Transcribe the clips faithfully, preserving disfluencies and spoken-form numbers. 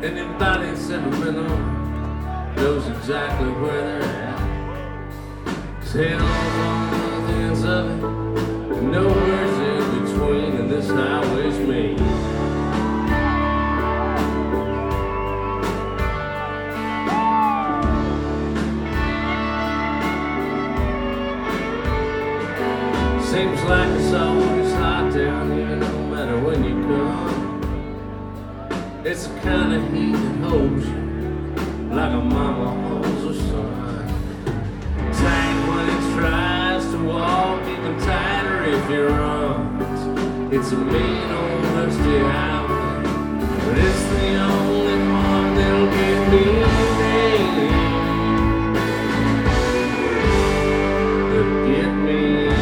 Anybody sentimental knows exactly where they're at. 'Cause hell's on both ends of it, and nowhere's in between, and this highway's me. Seems like it's always hot down here, no matter when you come. It's the kind of heat that holds you like a mama holds her son. Tight when it tries to walk, even tighter if it runs. It's a mean old rusty highway, but it's the only one that'll get me there. That'll get me.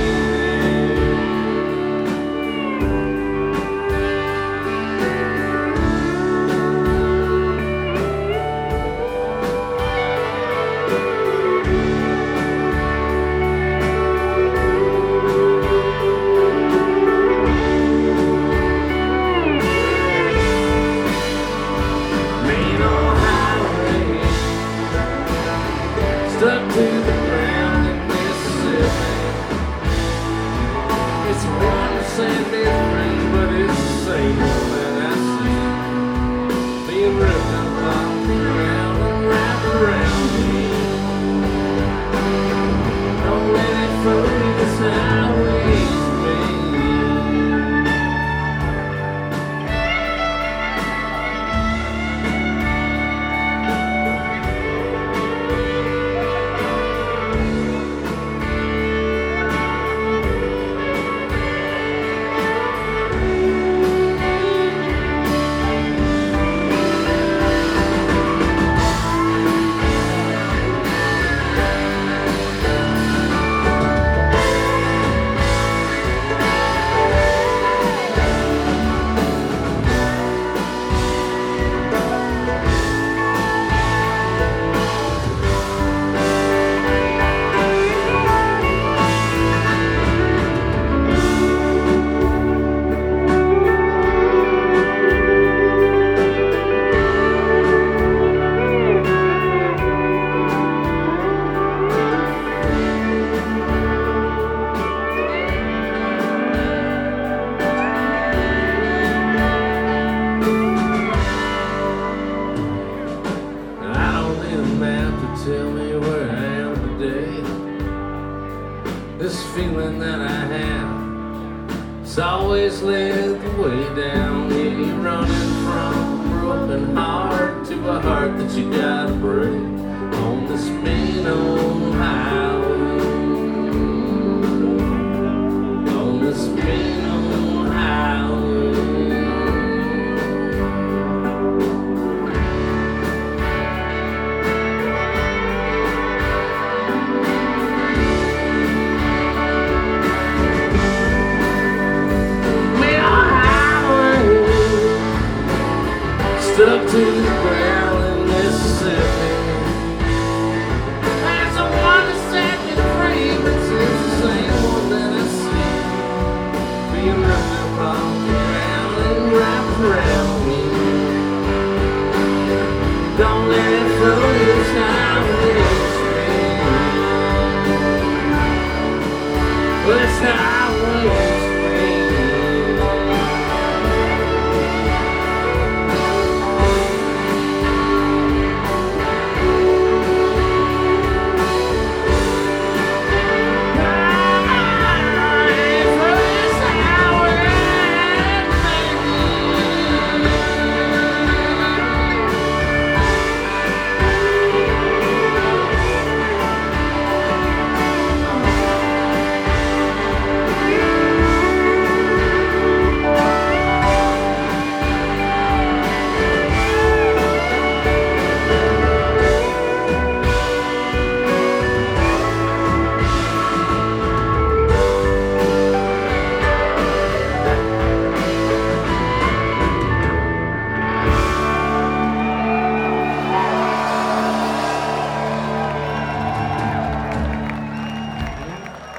Stuck to the ground in Mississippi. It's a one percent different, but it's the same one that I see. Being ripped up off the ground and wrapped around me. Don't let it fool you, this highway's me. Tell me where I am today. This feeling that I have, it's always led the way down. Yeah, you're running from a broken heart to a heart that you gotta break on this mean old highway. On this mean old highway. Stuck to the ground in Mississippi. There's a one that set me free, but it's the same one that I see. Being wrapped up on the ground and wrapped around me. Don't let it fool you, this highway.